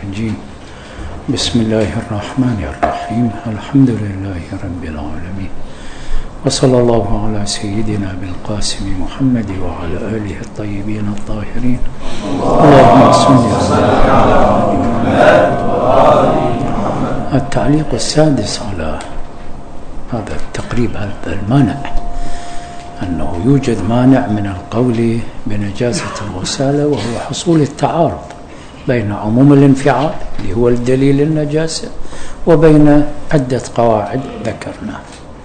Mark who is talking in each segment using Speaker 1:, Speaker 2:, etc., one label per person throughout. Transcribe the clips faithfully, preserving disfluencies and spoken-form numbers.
Speaker 1: الرجيم. بسم الله الرحمن الرحيم. الحمد لله رب العالمين، وصلى الله على سيدنا بالقاسم محمد وعلى آله الطيبين الطاهرين. اللهم صل على محمد. التعليق السادس على هذا التقريب، هذا المانع، أنه يوجد مانع من القول بنجاسة الغسالة، وهو حصول التعارض بين عموم الانفعال اللي هو الدليل النجاسة وبين عدة قواعد ذكرناها.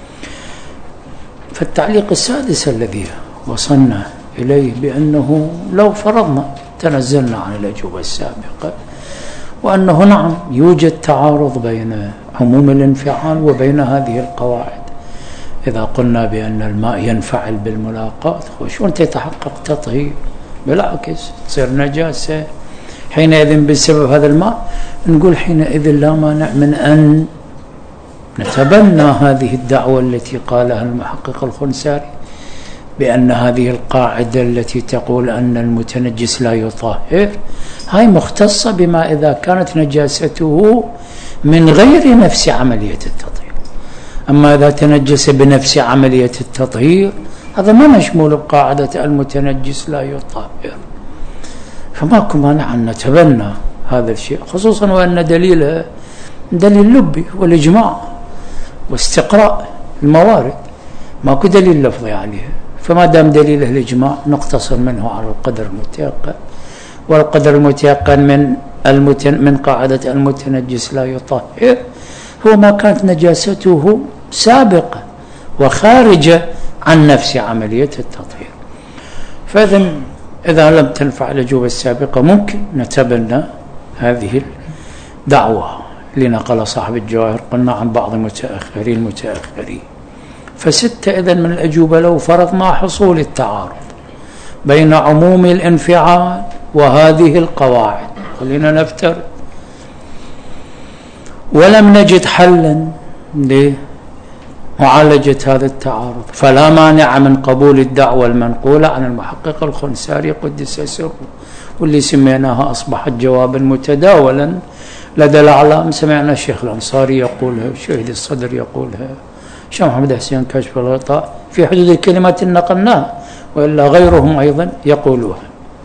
Speaker 1: فالتعليق السادس الذي وصلنا إليه بأنه لو فرضنا تنزلنا عن الأجوبة السابقة وأنه نعم يوجد تعارض بين عموم الانفعال وبين هذه القواعد، إذا قلنا بأن الماء ينفعل بالملاقاة وشون تتحقق تطهير؟ بالعكس تصير نجاسة حينئذ بسبب هذا الماء. نقول حينئذ لا مانع من أن نتبنى هذه الدعوة التي قالها المحقق الخنساري بأن هذه القاعدة التي تقول أن المتنجس لا يطهر هاي مختصة بما إذا كانت نجاسته من غير نفس عملية التطهير. أما إذا تنجس بنفس عملية التطهير هذا ما مشمول بقاعدة المتنجس لا يطهر. فماكو مانع أن نتبنى هذا الشيء، خصوصا وأن دليله دليل لبي والإجماع واستقراء الموارد، ماكو دليل لفظي عليه. فما دام دليله الإجماع نقتصر منه على القدر المتيقن، والقدر المتيقن من المتن من قاعدة المتنجس لا يطهر هو ما كانت نجاسته سابقة وخارجة عن نفس عملية التطهير. فإذا إذا لم تنفع الأجوبة السابقة ممكن نتبنى هذه الدعوة لنقل صاحب الجواهر قلنا عن بعض متأخرين المتأخرين. فستة إذن من الأجوبة لو فرضنا حصول التعارض بين عموم الانفعال وهذه القواعد، خلينا نفترض، ولم نجد حلا لمعالجة هذا التعارض، فلا مانع من قبول الدعوة المنقولة عن المحقق الخنساري قدس سره، واللي سميناها أصبحت جوابا متداولا لدى الأعلام. سمعنا الشيخ الأنصاري يقولها، شهيد الصدر يقولها، الشيخ محمد حسين كشف الغطاء، في حدود الكلمات نقلناها، وإلا غيرهم أيضا يقولوها.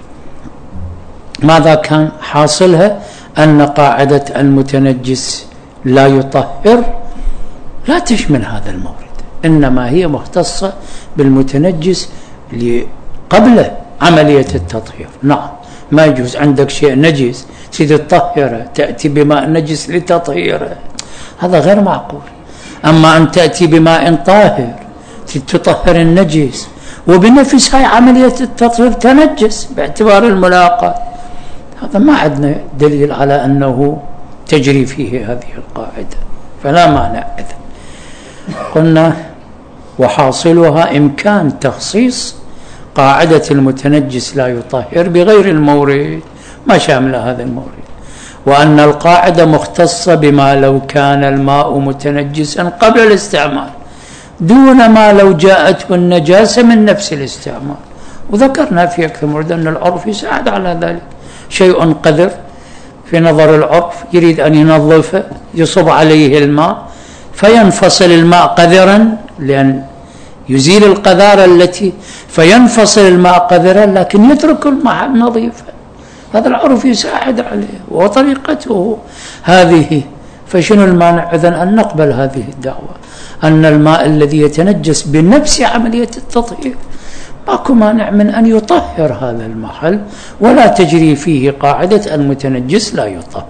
Speaker 1: ماذا كان حاصلها؟ أن قاعدة المتنجس لا يطهر لا تشمل هذا المورد، إنما هي مختصة بالمتنجس قبل عملية التطهير. نعم ما يجوز عندك شيء نجس تريد تطهره تأتي بماء نجس لتطهيره، هذا غير معقول. أما أن تأتي بماء طاهر تطهر النجس وبنفس هاي عملية التطهير تنجس باعتبار الملاقاة، هذا ما عندنا دليل على أنه تجري فيه هذه القاعدة، فلا مانع. إذن قلنا وحاصلها إمكان تخصيص قاعدة المتنجس لا يطهر بغير المورد ما شامل هذا المورد، وأن القاعدة مختصة بما لو كان الماء متنجسا قبل الاستعمال دون ما لو جاءته النجاسة من نفس الاستعمال. وذكرنا في أكثر مرة أن العرف يساعد على ذلك، شيء قذر في نظر العرف يريد أن ينظفه يصب عليه الماء فينفصل الماء قذرا لأن يزيل القذارة التي فينفصل الماء قذرا لكن يترك الماء نظيفا، هذا العرف يساعد عليه وطريقته هذه. فشنو المانع إذن أن نقبل هذه الدعوة أن الماء الذي يتنجس بنفس عملية التطهير ماكو مانع من أن يطهر هذا المحل ولا تجري فيه قاعدة المتنجس لا يطهر.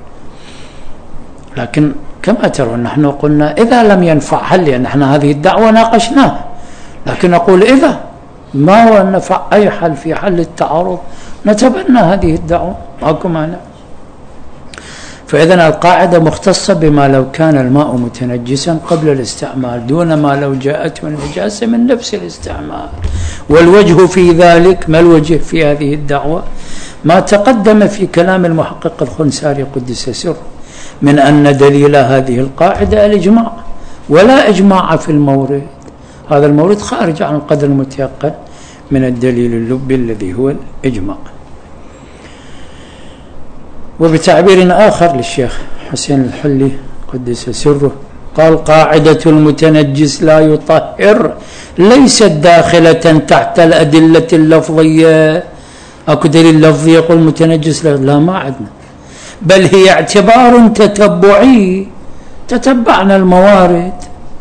Speaker 1: لكن كما ترون نحن قلنا إذا لم ينفع حل، لأن نحن هذه الدعوة ناقشناها، لكن نقول إذا ما هو نفع أي حل في حل التعارض نتبنى هذه الدعوة ماكو مانع. فإذن القاعدة مختصة بما لو كان الماء متنجسا قبل الاستعمال دون ما لو جاءته النجاسة من نفس الاستعمال. والوجه في ذلك، ما الوجه في هذه الدعوة؟ ما تقدم في كلام المحقق الخنساري قدس سره من أن دليل هذه القاعدة الإجماع، ولا إجماع في المورد، هذا المورد خارج عن القدر المتيقن من الدليل اللبي الذي هو الإجماع. وبتعبير آخر للشيخ حسين الحلي قدس سره قال: قاعدة المتنجس لا يطهر ليست داخلة تحت الأدلة اللفظية. أكو دليل لفظي يقول متنجس؟ لا، ما عندنا، بل هي اعتبار تتبعي، تتبعنا الموارد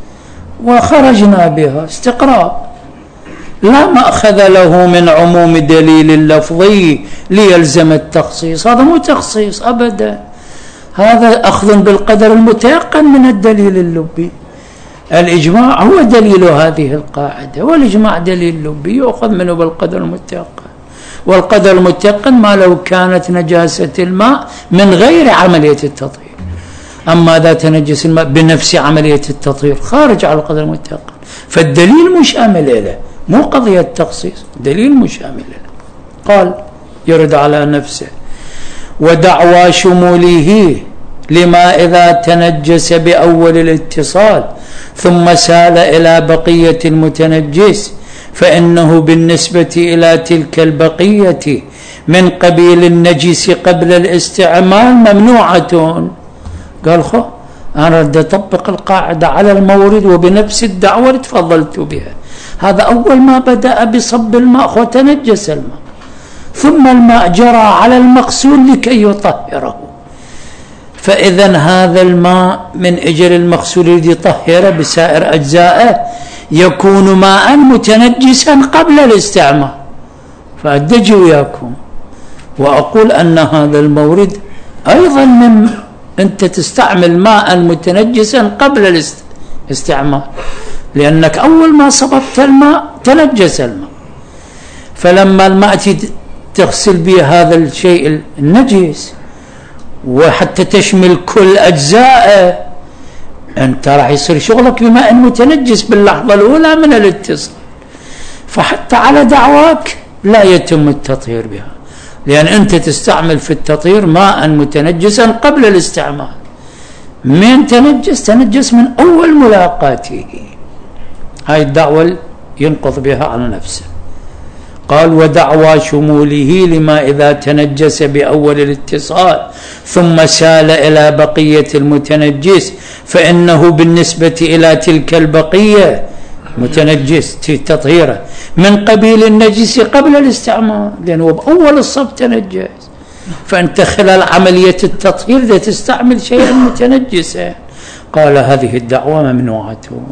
Speaker 1: وخرجنا بها استقراء، لا مأخذ له من عموم دليل اللفظي ليلزم التخصيص. هذا مو تخصيص أبدا، هذا أخذ بالقدر المتيقن من الدليل اللبي. الإجماع هو دليل هذه القاعدة، والإجماع دليل لبي يؤخذ منه بالقدر المتيقن، والقدر المتيقن ما لو كانت نجاسة الماء من غير عملية التطهير. أما إذا تنجس الماء بنفس عملية التطهير خارج على القدر المتيقن، فالدليل مشامل له، مو قضية تخصيص، دليل مشامل له. قال يرد على نفسه: ودعوى شموله لما إذا تنجس بأول الاتصال ثم سال إلى بقية المتنجس فإنه بالنسبة إلى تلك البقية من قبيل النجس قبل الاستعمال ممنوعة. قال: خو أنا أريد أطبق القاعدة على المورد وبنفس الدعوة تفضلت بها. هذا أول ما بدأ بصب الماء خو تنجس الماء، ثم الماء جرى على المغسول لكي يطهره، فإذا هذا الماء من أجل المغسول الذي يطهره بسائر أجزائه يكون ماء متنجسا قبل الاستعمال. فأدج وياكم وأقول أن هذا المورد أيضا من أنت تستعمل ماء متنجسا قبل الاستعمال، لأنك أول ما صببت الماء تنجس الماء، فلما الماء تغسل به هذا الشيء النجس وحتى تشمل كل أجزائه، أنت راح يصير شغلك بماء متنجس باللحظة الأولى من الاتصال، فحتى على دعواك لا يتم التطهير بها، لأن أنت تستعمل في التطهير ماء متنجسا قبل الاستعمال. من تنجس؟ تنجس من أول ملاقاته. هاي الدعوة ينقض بها على نفسه. قال: ودعوى شموله لما إذا تنجس بأول الاتصال ثم سال إلى بقية المتنجس فإنه بالنسبة إلى تلك البقية متنجس تطهيره من قبيل النجس قبل الاستعمال، لأنه بأول الصب تنجس، فأنت خلال عملية التطهير إذا تستعمل شيئا متنجسا. قال: هذه الدعوة ممنوعة،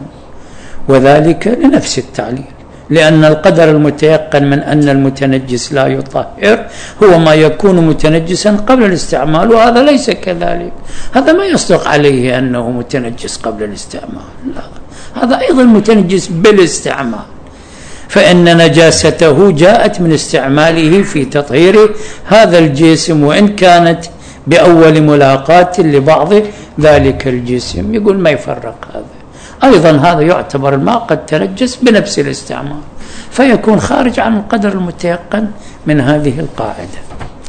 Speaker 1: وذلك لنفس التعليل، لأن القدر المتيقن من أن المتنجس لا يطهر هو ما يكون متنجسا قبل الاستعمال، وهذا ليس كذلك. هذا ما يصدق عليه أنه متنجس قبل الاستعمال، لا، هذا أيضا متنجس بالاستعمال، فإن نجاسته جاءت من استعماله في تطهير هذا الجسم، وإن كانت بأول ملاقاة لبعض ذلك الجسم. يقول ما يفرق هذا. أيضا هذا يعتبر الماء قد تنجس بنفس الاستعمال، فيكون خارج عن القدر المتيقن من هذه القاعدة.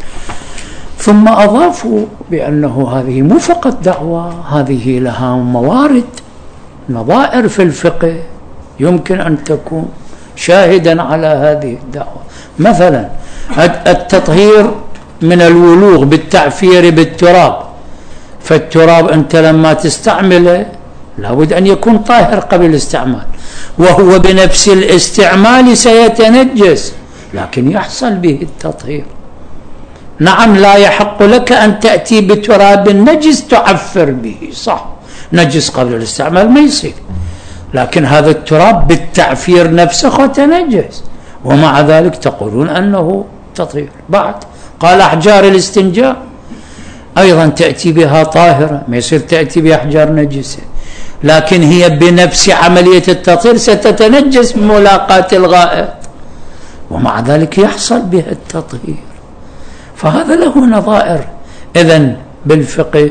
Speaker 1: ثم أضافوا بأنه هذه مو فقط دعوة، هذه لها موارد نظائر في الفقه يمكن أن تكون شاهدا على هذه الدعوة. مثلا التطهير من الولوغ بالتعفير بالتراب، فالتراب أنت لما تستعمله لابد أن يكون طاهر قبل الاستعمال، وهو بنفس الاستعمال سيتنجس، لكن يحصل به التطهير. نعم، لا يحق لك أن تأتي بتراب نجس تعفر به، صح، نجس قبل الاستعمال ما يصير، لكن هذا التراب بالتعفير نفسه تنجس، ومع ذلك تقولون أنه تطهير. بعد قال أحجار الاستنجاء أيضا تأتي بها طاهرة، ما يصير تأتي بأحجار نجسة، لكن هي بنفس عملية التطهير ستتنجس بملاقاة الغائط، ومع ذلك يحصل بها التطهير. فهذا له نظائر. إذن بالفقه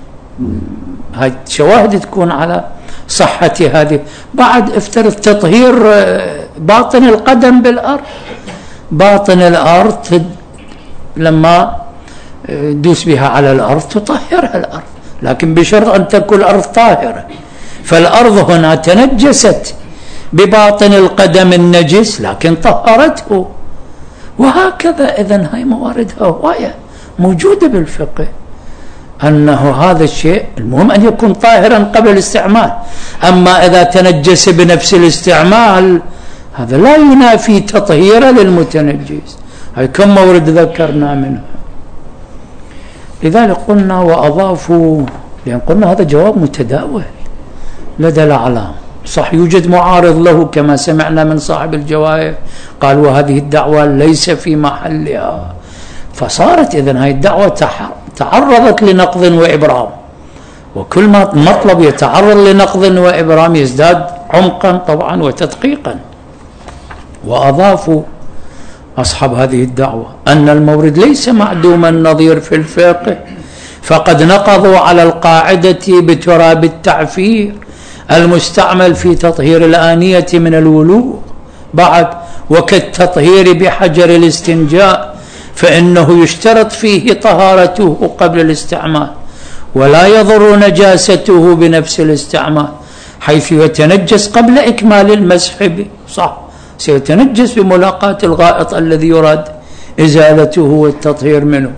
Speaker 1: هاي شواهد تكون على صحة هذه. بعد افترض تطهير باطن القدم بالأرض، باطن الأرض لما دوس بها على الأرض تطهرها الأرض، لكن بشرط أن تكون الأرض طاهرة، فالأرض هنا تنجست بباطن القدم النجس لكن طهرته، وهكذا. إذن هاي مواردها هواية موجودة بالفقه أنه هذا الشيء المهم أن يكون طاهرا قبل الاستعمال. أما إذا تنجس بنفس الاستعمال هذا لا ينافي تطهير للمتنجس. هاي كم مورد ذكرنا منها. لذلك قلنا وأضافوا، لأن قلنا هذا جواب متداول لدى الأعلام. صح يوجد معارض له كما سمعنا من صاحب الجواهر قال وهذه الدعوة ليس في محلها، فصارت إذن هاي الدعوة تعرضت لنقض وإبرام، وكل ما مطلب يتعرض لنقض وإبرام يزداد عمقا طبعا وتدقيقا. وأضافوا أصحاب هذه الدعوة أن المورد ليس معدوم النظير في الفقه، فقد نقضوا على القاعدة بتراب التعفير المستعمل في تطهير الآنية من الولوغ بعد، وكالتطهير بحجر الاستنجاء فإنه يشترط فيه طهارته قبل الاستعمال ولا يضر نجاسته بنفس الاستعمال، حيث يتنجس قبل إكمال المسح به. صح سيتنجس بملاقاة الغائط الذي يراد إزالته والتطهير منه،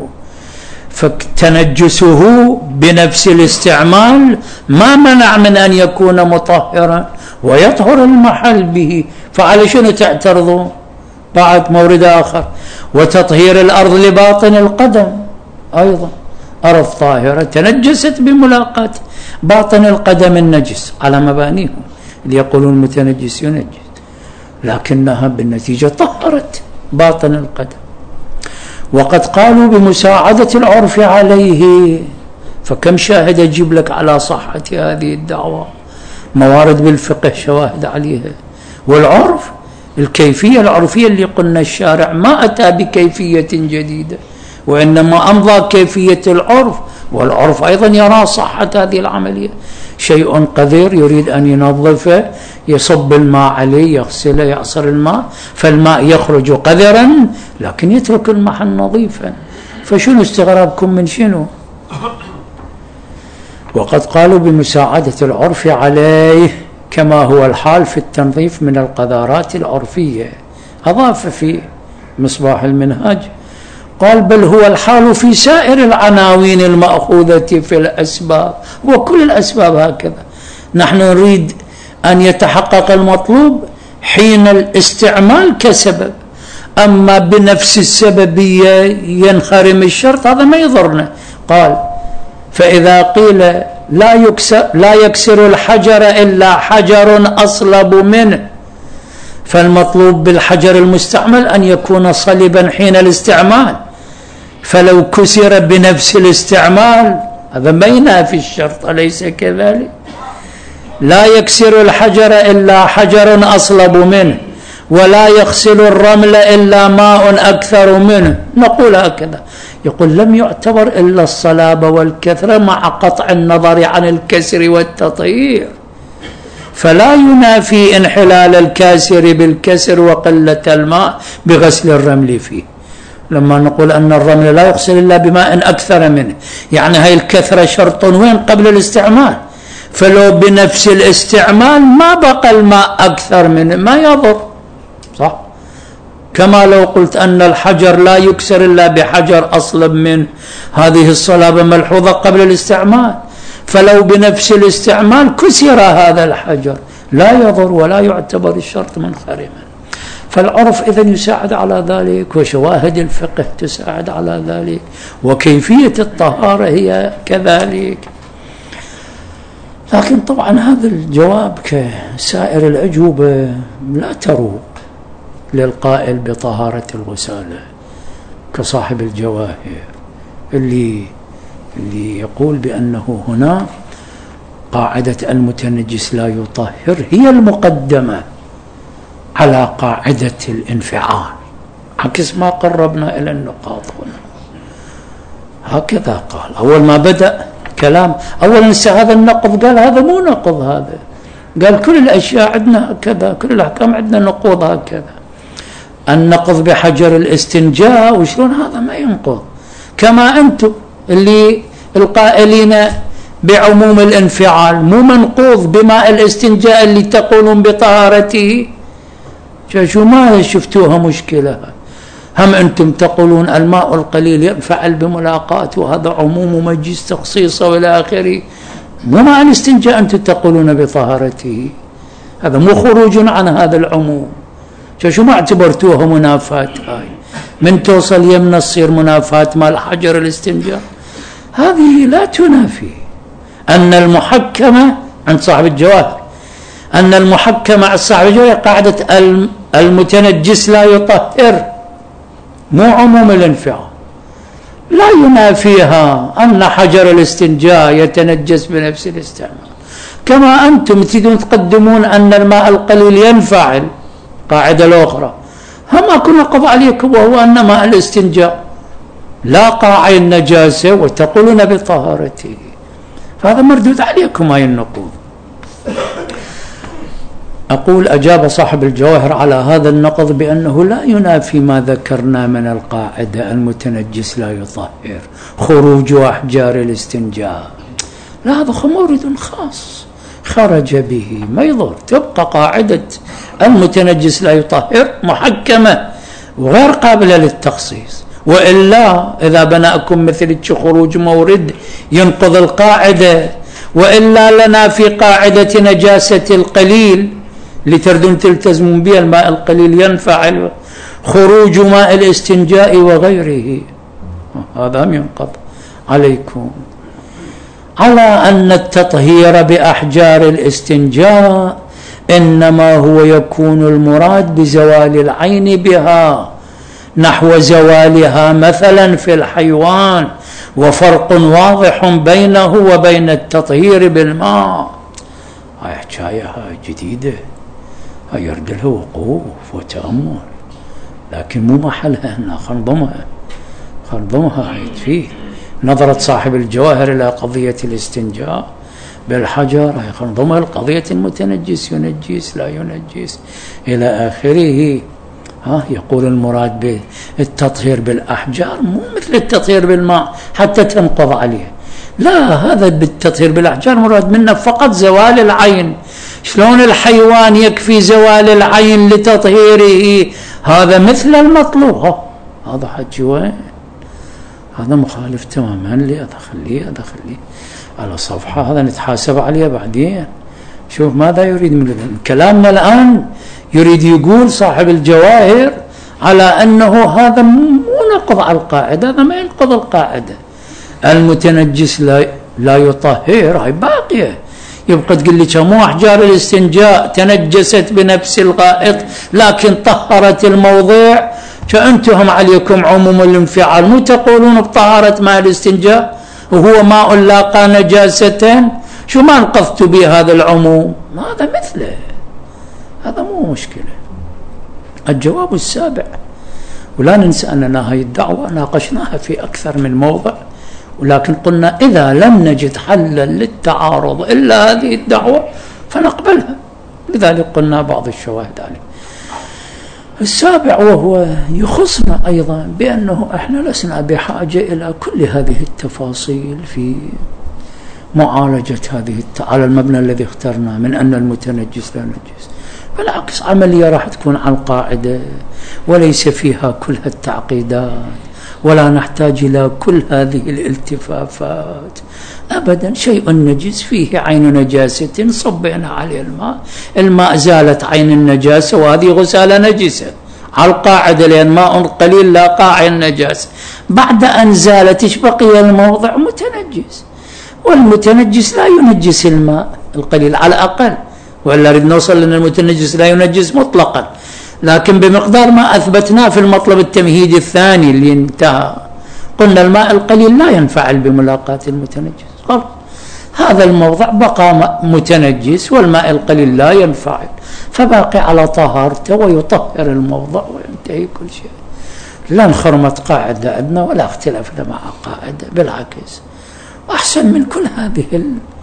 Speaker 1: فتنجسه بنفس الاستعمال ما منع من أن يكون مطهرا ويطهر المحل به. فعلى شنو تعترضون؟ بعد مورد آخر وتطهير الأرض لباطن القدم، أيضا أرض طاهرة تنجست بملاقاة باطن القدم النجس على مبانيهم اللي يقولون المتنجس ينجس، لكنها بالنتيجة طهرت باطن القدم. وقد قالوا بمساعدة العرف عليه، فكم شاهد أجيب لك على صحة هذه الدعوة، موارد بالفقه شواهد عليها، والعرف الكيفية العرفية اللي قلنا الشارع ما أتى بكيفية جديدة وإنما أمضى كيفية العرف، والعرف أيضا يرى صحة هذه العملية. شيء قذر يريد أن ينظفه يصب الماء عليه يغسله يعصر الماء فالماء يخرج قذرا لكن يترك المحل نظيفا، فشنو استغرابكم من شنو؟ وقد قالوا بمساعدة العرف عليه كما هو الحال في التنظيف من القذارات العرفية. أضاف في مصباح المنهاج قال بل هو الحال في سائر العناوين المأخوذة في الأسباب، وكل الأسباب هكذا. نحن نريد أن يتحقق المطلوب حين الاستعمال كسبب، أما بنفس السببية ينخرم الشرط هذا ما يضرنا. قال فإذا قيل لا يكسر, لا يكسر الحجر إلا حجر أصلب منه، فالمطلوب بالحجر المستعمل أن يكون صلبا حين الاستعمال، فلو كسر بنفس الاستعمال هذا ما ينافي الشرط، أليس كذلك؟ لا يكسر الحجر إلا حجر أصلب منه ولا يغسل الرمل إلا ماء أكثر منه. نقول هكذا. يقول لم يعتبر إلا الصلابة والكثرة مع قطع النظر عن الكسر والتطهير، فلا ينافي انحلال الكاسر بالكسر وقلة الماء بغسل الرمل فيه. لما نقول أن الرمل لا يغسل إلا بماء أكثر منه، يعني هاي الكثرة شرط وين قبل الاستعمال، فلو بنفس الاستعمال ما بقى الماء أكثر منه ما يضر. صح؟ كما لو قلت أن الحجر لا يكسر إلا بحجر أصلب منه، هذه الصلابة ملحوظة قبل الاستعمال، فلو بنفس الاستعمال كسر هذا الحجر لا يضر ولا يعتبر الشرط منخرما. فالعرف إذن يساعد على ذلك، وشواهد الفقه تساعد على ذلك، وكيفية الطهارة هي كذلك. لكن طبعا هذا الجواب كسائر الأجوبة لا تروق للقائل بطهارة الغسالة كصاحب الجواهر اللي اللي يقول بأنه هنا قاعدة المتنجس لا يطهر هي المقدمة على قاعدة الانفعال، عكس ما قربنا إلى النقاط هنا. هكذا قال أول ما بدأ كلام، أولا هذا النقض قال هذا مو نقض، هذا قال كل الأشياء عندنا هكذا، كل الأحكام عندنا نقوض هكذا. النقض بحجر الاستنجاء وشلون هذا ما ينقض، كما أنتم اللي القائلين بعموم الانفعال مو منقوض بماء الاستنجاء اللي تقولون بطهارته. شو ما شفتوها مشكلة، هم أنتم تقولون الماء القليل ينفعل بملاقاة وهذا عموم مجيز تخصيصه وإلى آخره، مو مع الاستنجاء أنتم تقولون بطهارته، هذا مو خروج عن هذا العموم. شو ما اعتبرتوها منافاة؟ هاي من توصل يمنا تصير منافاة مال حجر الاستنجاء، هذه لا تنافي أن المحكمة عند صاحب الجواهر، أن المحكمة عند صاحب الجواهر قاعدة المتنجس لا يطهر، مو عموم الانفعال، لا ينافيها أن حجر الاستنجاء يتنجس بنفس الاستعمال. كما أنتم تريدون تقدمون أن الماء القليل ينفعل، قاعدة الأخرى هم أكون قضى عليكم، وهو أن ماء الاستنجاء لا قاع النجاسة وتقولون بطهارته، فهذا مردود عليكم هاي النقود. أقول أجاب صاحب الجواهر على هذا النقض بأنه لا ينافي ما ذكرنا من القاعدة المتنجس لا يطهر، خروج أحجار الاستنجاء، لا هذا مورد خاص خرج به ما يضر، تبقى قاعدة المتنجس لا يطهر محكمة وغير قابلة للتخصيص، وإلا إذا بناكم مثل خروج مورد ينقض القاعدة، وإلا لنا في قاعدة نجاسة القليل لتردون تلتزمون بها الماء القليل ينفعل، خروج ماء الاستنجاء وغيره، هذا هم ينقض عليكم. على أن التطهير بأحجار الاستنجاء إنما هو يكون المراد بزوال العين بها نحو زوالها مثلا في الحيوان، وفرق واضح بينه وبين التطهير بالماء. هاي حكاية جديدة، هاي يرد لها وقوف وتأمل، لكن مو محلها هنا، خنضمها خنضمها هاي فيه نظرة صاحب الجواهر إلى قضية الاستنجاء بالحجر، هاي خنضمها القضية المتنجس ينجس لا ينجس إلى آخره. ها يقول المراد بالتطهير بالأحجار مو مثل التطهير بالماء حتى تنقض عليه، لا، هذا بالتطهير بالأحجار مراد منه فقط زوال العين. شلون الحيوان يكفي زوال العين لتطهيره؟ هذا مثل المطلوب، هذا حكي وين؟ هذا مخالف تماما لي، هذا خليه هذا خليه على صفحة، هذا نتحاسب عليه بعدين. شوف ماذا يريد من كلامنا الآن، يريد يقول صاحب الجواهر على أنه هذا مو نقض على القاعدة، هذا ما ينقض القاعدة، المتنجس لا لا يطهر، هاي باقية. يبقى تقول لي كم أحجار الاستنجاء تنجست بنفس الغائط لكن طهرت الموضع، فأنتم عليكم عموم الانفعال، مو تقولون بطهارة ماء الاستنجاء وهو ماء لاقى نجاسة، شو ما انقضت به هذا العموم؟ هذا مثله، هذا مو مشكلة. الجواب السابع، ولا ننسى أننا هاي الدعوة ناقشناها في أكثر من موضع، ولكن قلنا إذا لم نجد حلا للتعارض إلا هذه الدعوة فنقبلها، لذلك قلنا بعض الشواهد عليه. السابع وهو يخصنا أيضا بأنه إحنا لسنا بحاجة إلى كل هذه التفاصيل في معالجة هذه على المبنى الذي اخترنا من أن المتنجس لا نجس، بالعكس عملية راح تكون عن قاعدة وليس فيها كل التعقيدات، ولا نحتاج إلى كل هذه الالتفافات أبدا. شيء نجس فيه عين نجاسة صبينا عليه الماء، الماء زالت عين النجاسة وهذه غسالة نجسة على القاعدة، لأن ماء قليل لا قاع النجاسة، بعد أن زالت إيش بقي الموضع؟ متنجس، والمتنجس لا ينجس الماء القليل على الأقل، وإلا نريد نوصل لأن المتنجس لا ينجس مطلقا، لكن بمقدار ما أثبتناه في المطلب التمهيدي الثاني اللي انتهى، قلنا الماء القليل لا ينفعل بملاقاة المتنجس، خلاص هذا الموضع بقى متنجس والماء القليل لا ينفعل، فباقي على طهارته ويطهر الموضع وينتهي كل شيء. لا انخرمت قاعدة عندنا ولا اختلاف مع قاعدة، بالعكس أحسن من كل هذه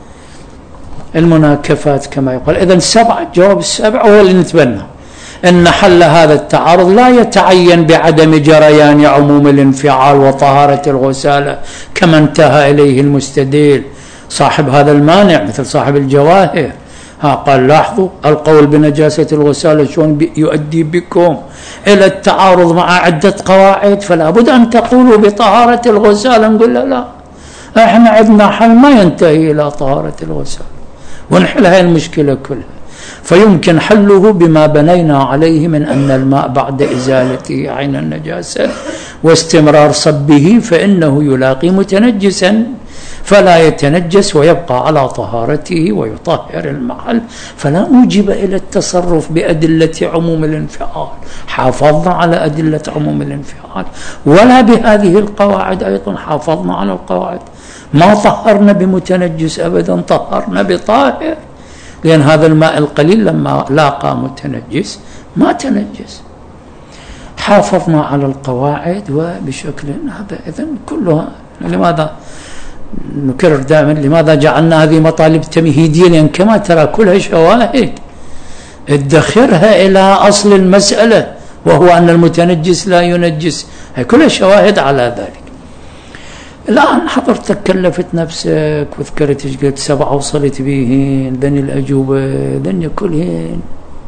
Speaker 1: المناكفات كما يقول. إذن سبعة، الجواب السابع هو اللي نتبنى أن حل هذا التعارض لا يتعين بعدم جريان عموم الانفعال وطهارة الغسالة كما انتهى إليه المستدل صاحب هذا المانع مثل صاحب الجواهر، ها قال لاحظوا القول بنجاسة الغسالة شلون يؤدي بكم إلى التعارض مع عدة قواعد، فلا بد أن تقولوا بطهارة الغسالة. نقول لا لا، احنا عندنا حل ما ينتهي إلى طهارة الغسالة ونحل هاي المشكلة كلها. فيمكن حله بما بنينا عليه من أن الماء بعد إزالته عين النجاسة واستمرار صبه فإنه يلاقي متنجسا فلا يتنجس ويبقى على طهارته ويطهر المحل، فلا موجب إلى التصرف بأدلة عموم الانفعال. حافظنا على أدلة عموم الانفعال، ولا بهذه القواعد أيضا حافظنا على القواعد. ما طهرنا بمتنجس أبدا، طهرنا بطاهر، لأن هذا الماء القليل لما لاقى متنجس ما تنجس. حافظنا على القواعد وبشكل هذا. إذن كلها لماذا نكرر دائما لماذا جعلنا هذه مطالب تمهيدية؟ لأن كما ترى كلها شواهد ادخرها إلى أصل المسألة، وهو أن المتنجس لا ينجس، هي كلها شواهد على ذلك. الآن حضرتك كلفت نفسك وذكرت ايش قلت سبعة وصلت بيهن ذني الأجوبة ذني كلهن،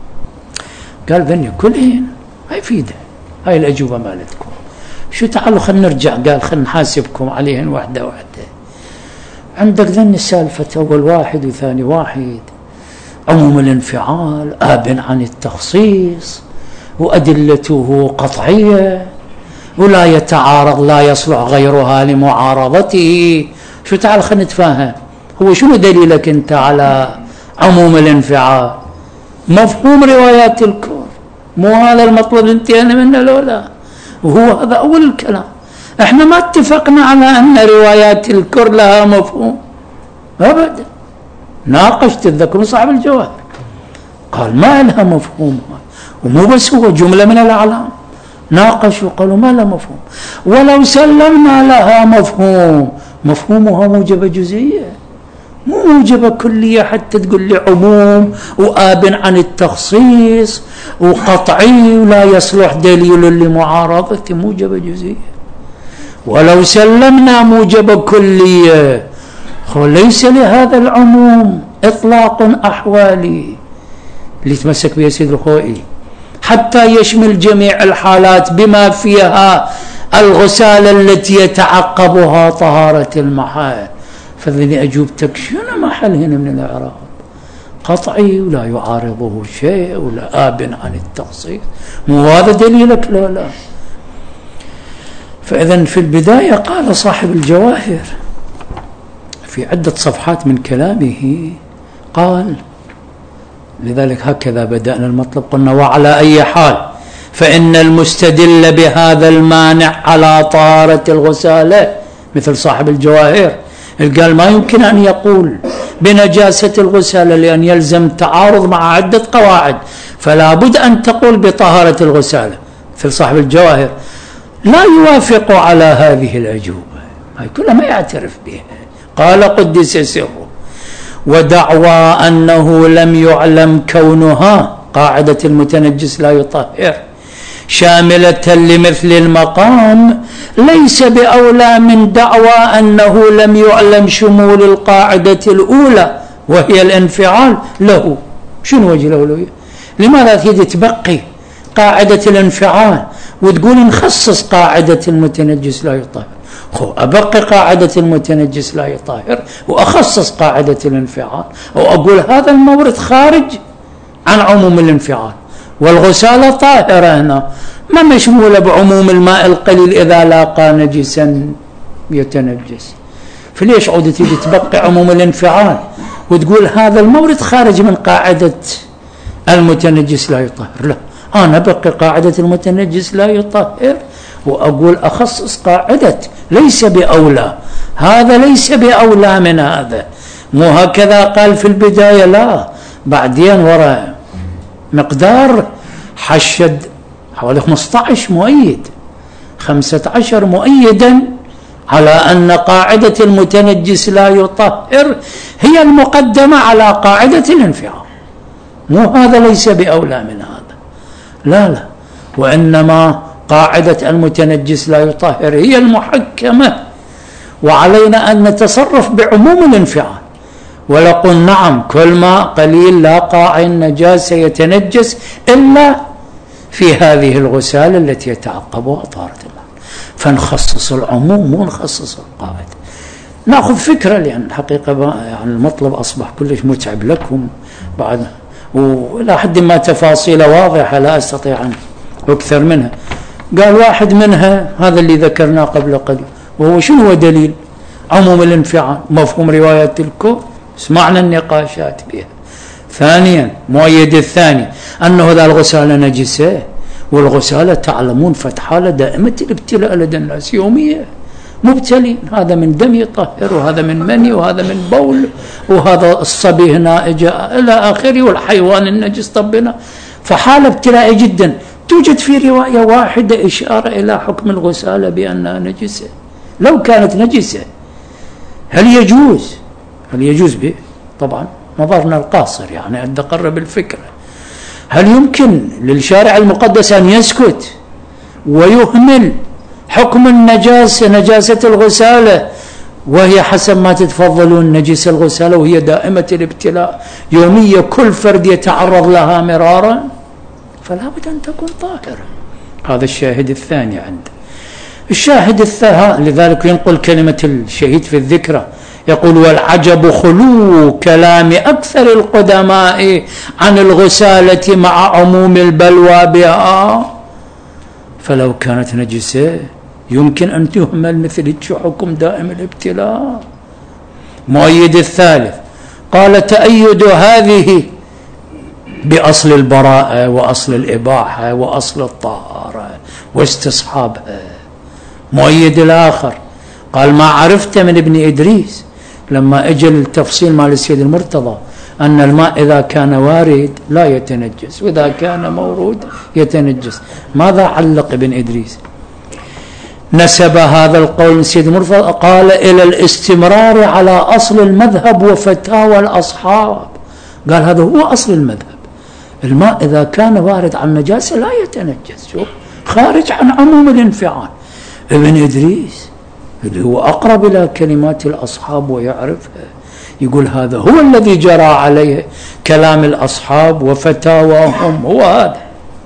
Speaker 1: قال ذني كلهن ما يفيده هاي الأجوبة مالتكم، شو تعالوا خلينا نرجع، قال خلينا نحاسبكم عليهن واحدة واحدة. عندك ذني السالفة أول واحد وثاني واحد، عموم الانفعال آب عن التخصيص وأدلته قطعية ولا يتعارض، لا يصلح غيرها لمعارضته. شو تعال خلينا نتفاهم، هو شنو دليلك انت على عموم الانفعال؟ مفهوم روايات الكون، مو هذا المطلب انتهينا منه لولا، وهو هذا اول الكلام. احنا ما اتفقنا على ان روايات الكون لها مفهوم ابدا، ناقشت الذكر صاحب الجواب قال ما لها مفهوم، ومو بس هو جملة من الاعلام ناقشوا قالوا ما لها مفهوم. ولو سلمنا لها مفهوم، مفهومها موجبة جزئية مو موجبة كلية حتى تقول لي عموم وآب عن التخصيص وقطعي ولا يصلح دليل لمعارضة، موجبة جزئية. ولو سلمنا موجبة كلية ليس لهذا العموم إطلاق أحوالي اللي تمسك به سيد الخوئي حتى يشمل جميع الحالات بما فيها الغسالة التي يتعقبها طهارة المحال. فذني أجوبتك شنو محل هنا من الإعراب؟ قطعي ولا يعارضه شيء ولا آب عن التخصيص، مو هذا دليلك؟ لا لا. فإذا في البداية قال صاحب الجواهر في عدة صفحات من كلامه قال لذلك هكذا بدأنا المطلب قلنا وعلى أي حال فإن المستدل بهذا المانع على طهارة الغسالة مثل صاحب الجواهر قال ما يمكن أن يقول بنجاسة الغسالة لأن يلزم تعارض مع عدة قواعد، فلا بد أن تقول بطهارة الغسالة. مثل صاحب الجواهر لا يوافق على هذه الأجوبة، هاي كلها ما يعترف بها. قال قدس سره ودعوى أنه لم يعلم كونها قاعدة المتنجس لا يطهر شاملة لمثل المقام ليس بأولى من دعوى أنه لم يعلم شمول القاعدة الأولى وهي الانفعال له. شنو وجه الأولوية؟ لماذا تريد تبقي قاعدة الانفعال وتقول نخصص قاعدة المتنجس لا يطهر؟ خو أبقي قاعدة المتنجس لا يطهر وأخصص قاعدة الانفعال، أو أقول هذا المورد خارج عن عموم الانفعال والغسالة طاهرة هنا ما مشمولة بعموم الماء القليل إذا لاقى نجسا يتنجس. فليش عودة تيجي تبقي عموم الانفعال وتقول هذا المورد خارج من قاعدة المتنجس لا يطهر؟ لا، أنا بقي قاعدة المتنجس لا يطهر وأقول أخصص قاعدة ليس بأولى، هذا ليس بأولى من هذا. مو هكذا قال في البداية، لا، بعدين وراء مقدار حشد حوالي خمسة عشر مؤيد خمسة عشر مؤيدا على أن قاعدة المتنجس لا يطهر هي المقدمة على قاعدة الانفعال. مو هذا ليس بأولى من هذا، لا لا، وإنما قاعدة المتنجس لا يطهر هي المحكمة، وعلينا أن نتصرف بعموم الانفعال ولقل نعم كل ماء قليل لا قاع النجاسة يتنجس إلا في هذه الغسالة التي يتعقبها طهارة الماء. فنخصص العموم مو نخصص القاعدة. نأخذ فكرة، لأن الحقيقة يعني المطلب أصبح كلش متعب لكم بعد، وإلى حد ما تفاصيل واضحة لا أستطيع أن أكثر منها. قال واحد منها هذا اللي ذكرناه قبل قليل، وهو شنو هو دليل؟ عموم الانفعال، مفهوم رواية الكون، سمعنا النقاشات بها. ثانيا مؤيد الثاني أنه ذا الغسالة نجسة، والغسالة تعلمون فتحالة دائمة الابتلاء لدى الناس يومية، مبتلين، هذا من دم يطهر، وهذا من مني، وهذا من بول، وهذا الصبي هنا اجى إلى آخره، والحيوان النجس طبنا، فحالة ابتلاء جدا. توجد في رواية واحدة إشارة إلى حكم الغسالة بأنها نجسة. لو كانت نجسة هل يجوز هل يجوز به؟ طبعا نظرنا القاصر، يعني أن تقرب الفكرة. هل يمكن للشارع المقدس أن يسكت ويهمل حكم النجاسة، نجاسة الغسالة، وهي حسب ما تتفضلون نجس الغسالة، وهي دائمة الابتلاء يومية، كل فرد يتعرض لها مرارا، فلا بد أن تكون طاهرة. هذا الشاهد الثاني عنده. الشاهد الثاني لذلك ينقل كلمة الشهيد في الذكرى، يقول: والعجب خلو كلام أكثر القدماء عن الغسالة مع عموم البلوى بها. فلو كانت نجسة يمكن أن تهمل مثل حكم دائم الابتلاء. مؤيد الثالث قال: تأيد هذه بأصل البراءة وأصل الإباحة وأصل الطهارة واستصحابها. مؤيد الآخر قال: ما عرفت من ابن إدريس لما اجى التفصيل مع السيد المرتضى أن الماء إذا كان وارد لا يتنجس، وإذا كان مورود يتنجس. ماذا علق ابن إدريس؟ نسب هذا القول السيد المرتضى، قال: إلى الاستمرار على أصل المذهب وفتاوى الأصحاب. قال هذا هو أصل المذهب، الماء إذا كان وارد عن نجاسة لا يتنجس، شوف، خارج عن عموم الانفعال. ابن إدريس اللي هو أقرب إلى كلمات الأصحاب ويعرفها يقول هذا هو الذي جرى عليه كلام الأصحاب وفتاواهم، هو هذا.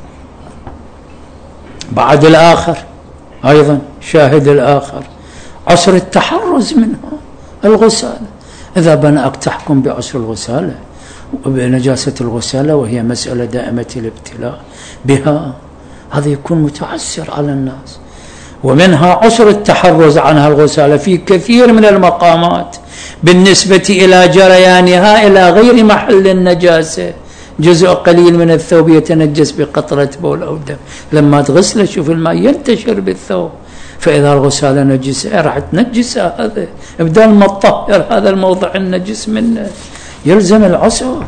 Speaker 1: بعد الآخر أيضا شاهد الآخر عسر التحرز منها الغسالة. إذا بنأك تحكم بعسر الغسالة وبنجاسة الغسالة وهي مسألة دائمة الابتلاء بها، هذا يكون متعسر على الناس. ومنها عسر التحرز عنها الغسالة في كثير من المقامات بالنسبة إلى جريانها إلى غير محل النجاسة. جزء قليل من الثوب يتنجس بقطرة بول أو دم، لما تغسله شوف الماء ينتشر بالثوب، فإذا الغسالة نجسة راح تنجسه، هذا بدل ما تطهر هذا الموضع النجس منه، يلزم العسر.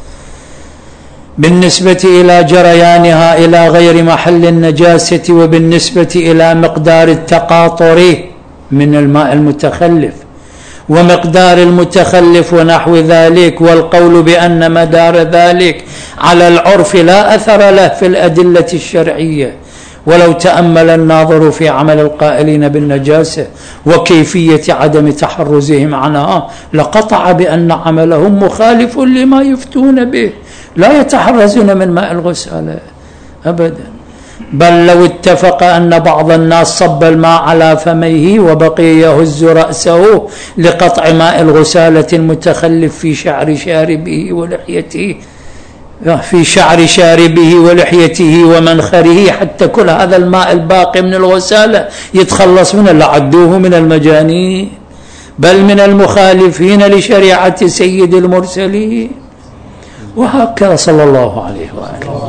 Speaker 1: بالنسبة إلى جريانها إلى غير محل النجاسة، وبالنسبة إلى مقدار التقاطر من الماء المتخلف ومقدار المتخلف ونحو ذلك، والقول بأن مدار ذلك على العرف لا أثر له في الأدلة الشرعية. ولو تأمل الناظر في عمل القائلين بالنجاسة وكيفية عدم تحرزهم عنها لقطع بأن عملهم مخالف لما يفتون به، لا يتحرزون من ماء الغسالة أبدا. بل لو اتفق أن بعض الناس صب الماء على فميه وبقي يهز رأسه لقطع ماء الغسالة المتخلف في شعر شاربه ولحيته في شعر شاربه ولحيته ومنخره، حتى كل هذا الماء الباقي من الغسالة يتخلص منه، لعدوه من المجانين بل من المخالفين لشريعة سيد المرسلين. وهكذا صلى الله عليه وآله.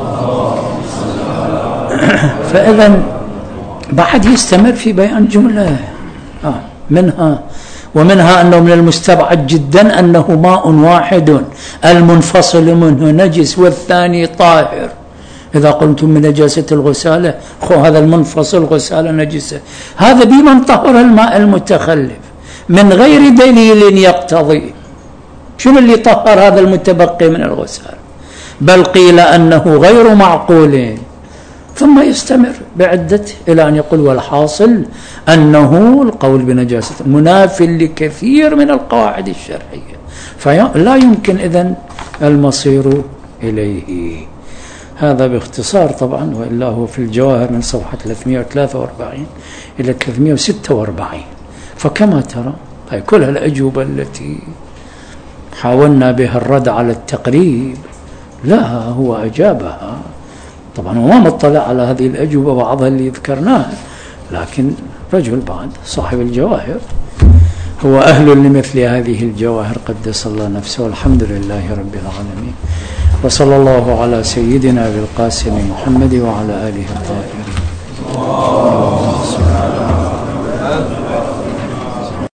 Speaker 1: فإذا بعد يستمر في بيان جملة آه منها ومنها أنه من المستبعد جدا أنه ماء واحد المنفصل منه نجس والثاني طاهر. إذا قلتم من نجاسة الغسالة خو هذا المنفصل غسالة نجسة، هذا بمن طهر الماء المتخلف من غير دليل يقتضي. شنو اللي طهر هذا المتبقي من الغسالة؟ بل قيل أنه غير معقول، ثم يستمر بعدته إلى أن يقول: والحاصل أنه القول بنجاسة مناف لكثير من القواعد الشرعية. فلا يمكن إذن المصير إليه. هذا باختصار طبعا، وإلا هو في الجواهر من صفحة ثلاثمائة وثلاثة وأربعين إلى ثلاثمائة وستة وأربعين. فكما ترى هاي كل الأجوبة التي حاولنا بها الرد على التقريب لا هو أجابها طبعا، وما مطلع على هذه الأجوبة بعضها اللي ذكرناها، لكن رجل بعد صاحب الجواهر هو أهل لمثل هذه الجواهر قدس الله نفسه. والحمد لله رب العالمين، وصلى الله على سيدنا بالقاسم محمد وعلى آله الطاهرين.